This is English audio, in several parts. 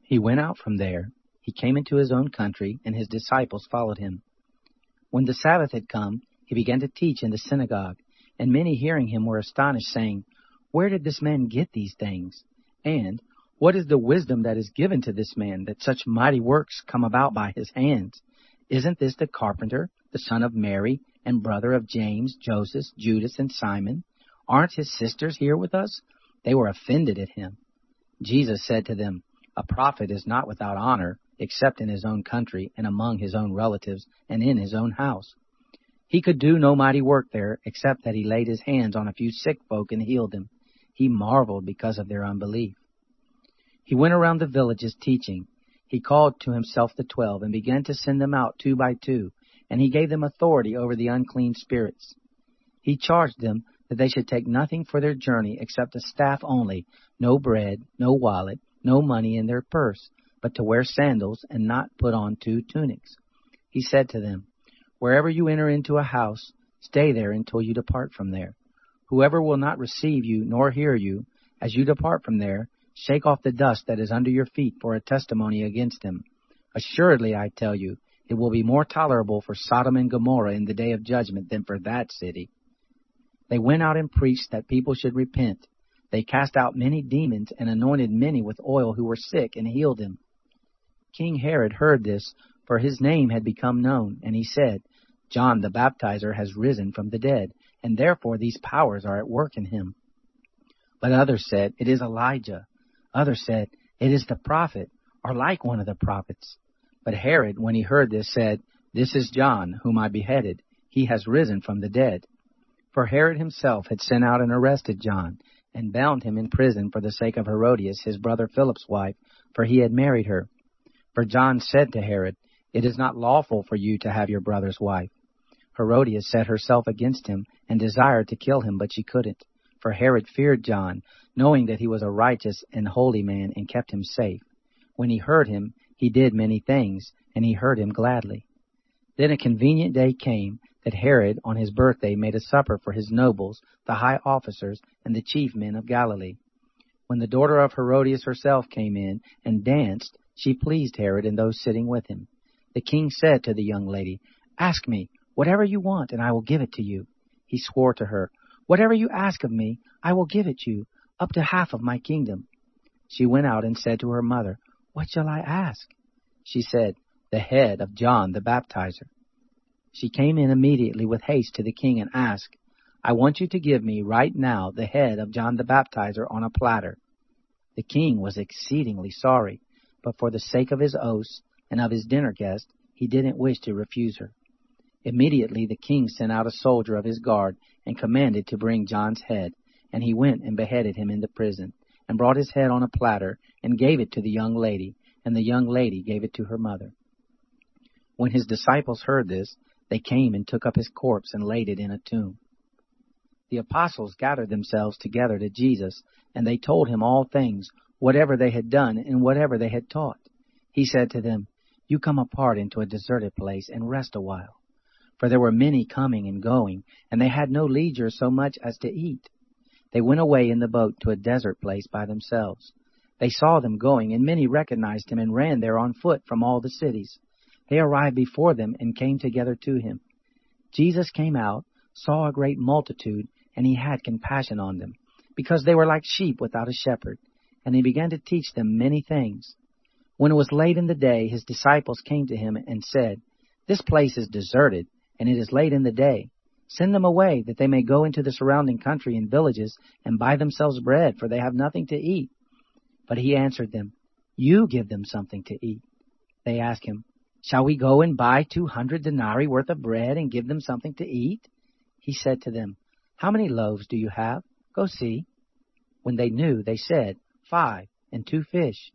He went out from there. He came into his own country, and his disciples followed him. When the Sabbath had come, he began to teach in the synagogue, and many hearing him were astonished, saying, "Where did this man get these things? And what is the wisdom that is given to this man, that such mighty works come about by his hands? Isn't this the carpenter, the son of Mary, and brother of James, Joseph, Judas, and Simon? Aren't his sisters here with us?" They were offended at him. Jesus said to them, "A prophet is not without honor, except in his own country, and among his own relatives, and in his own house." He could do no mighty work there, except that he laid his hands on a few sick folk and healed them. He marveled because of their unbelief. He went around the villages teaching. He called to himself the 12, and began to send them out 2 by 2, and he gave them authority over the unclean spirits. He charged them that they should take nothing for their journey except a staff only, no bread, no wallet, no money in their purse, but to wear sandals and not put on 2 tunics. He said to them, "Wherever you enter into a house, stay there until you depart from there. Whoever will not receive you nor hear you, as you depart from there, shake off the dust that is under your feet for a testimony against him. Assuredly, I tell you, it will be more tolerable for Sodom and Gomorrah in the day of judgment than for that city." They went out and preached that people should repent. They cast out many demons and anointed many with oil who were sick and healed them. King Herod heard this, for his name had become known, and he said, "John the Baptizer has risen from the dead, and therefore these powers are at work in him." But others said, "It is Elijah." Others said, "It is the prophet, or like one of the prophets." But Herod, when he heard this, said, "This is John, whom I beheaded. He has risen from the dead." For Herod himself had sent out and arrested John, and bound him in prison for the sake of Herodias, his brother Philip's wife, for he had married her. For John said to Herod, "It is not lawful for you to have your brother's wife." Herodias set herself against him, and desired to kill him, but she couldn't. For Herod feared John, knowing that he was a righteous and holy man, and kept him safe. When he heard him, he did many things, and he heard him gladly. Then a convenient day came, that Herod on his birthday made a supper for his nobles, the high officers, and the chief men of Galilee. When the daughter of Herodias herself came in and danced, she pleased Herod and those sitting with him. The king said to the young lady, "Ask me whatever you want, and I will give it to you." He swore to her, "Whatever you ask of me, I will give it you, up to half of my kingdom." She went out and said to her mother, "What shall I ask?" She said, "The head of John the Baptizer." She came in immediately with haste to the king and asked, "I want you to give me right now the head of John the Baptizer on a platter." The king was exceedingly sorry, but for the sake of his oaths and of his dinner guest, he didn't wish to refuse her. Immediately the king sent out a soldier of his guard and commanded to bring John's head, and he went and beheaded him in the prison, and brought his head on a platter, and gave it to the young lady, and the young lady gave it to her mother. When his disciples heard this, they came and took up his corpse and laid it in a tomb. The apostles gathered themselves together to Jesus, and they told him all things, whatever they had done and whatever they had taught. He said to them, "You come apart into a deserted place and rest a while." For there were many coming and going, and they had no leisure so much as to eat. They went away in the boat to a desert place by themselves. They saw them going, and many recognized him and ran there on foot from all the cities. They arrived before them and came together to him. Jesus came out, saw a great multitude, and he had compassion on them, because they were like sheep without a shepherd, and he began to teach them many things. When it was late in the day, his disciples came to him and said, "This place is deserted, and it is late in the day. Send them away, that they may go into the surrounding country and villages and buy themselves bread, for they have nothing to eat." But he answered them, "You give them something to eat." They asked him, "Shall we go and buy 200 denarii worth of bread and give them something to eat?" He said to them, "How many loaves do you have? Go see." When they knew, they said, 5, and 2 fish.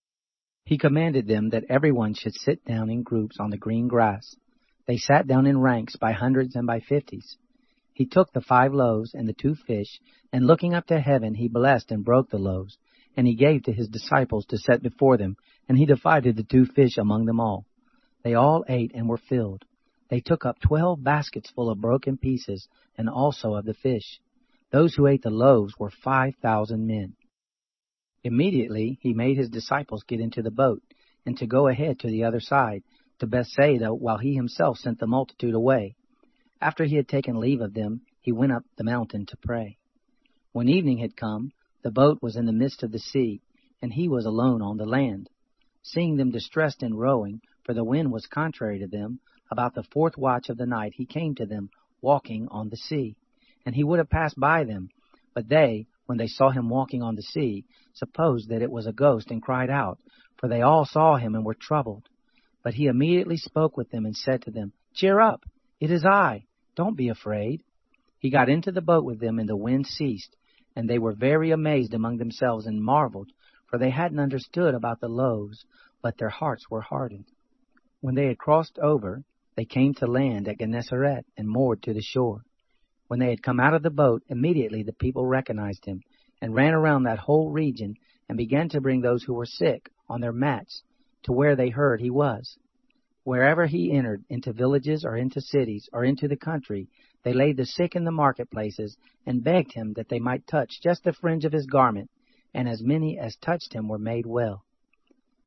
He commanded them that everyone should sit down in groups on the green grass. They sat down in ranks by hundreds and by 50s. He took the 5 loaves and the 2 fish, and looking up to heaven, he blessed and broke the loaves, and he gave to his disciples to set before them, and he divided the 2 fish among them all. They all ate and were filled. They took up 12 baskets full of broken pieces, and also of the fish. Those who ate the loaves were 5,000 men. Immediately he made his disciples get into the boat, and to go ahead to the other side, to Bethsaida, while he himself sent the multitude away. After he had taken leave of them, he went up the mountain to pray. When evening had come, the boat was in the midst of the sea, and he was alone on the land. Seeing them distressed in rowing, for the wind was contrary to them, about the 4th watch of the night he came to them, walking on the sea. And he would have passed by them, but they, when they saw him walking on the sea, supposed that it was a ghost, and cried out, for they all saw him and were troubled. But he immediately spoke with them and said to them, Cheer up, it is I, don't be afraid. He got into the boat with them, and the wind ceased, and they were very amazed among themselves and marveled, for they hadn't understood about the loaves, but their hearts were hardened. When they had crossed over, they came to land at Gennesaret and moored to the shore. When they had come out of the boat, immediately the people recognized him, and ran around that whole region, and began to bring those who were sick on their mats to where they heard he was. Wherever he entered, into villages or into cities or into the country, they laid the sick in the marketplaces, and begged him that they might touch just the fringe of his garment, and as many as touched him were made well.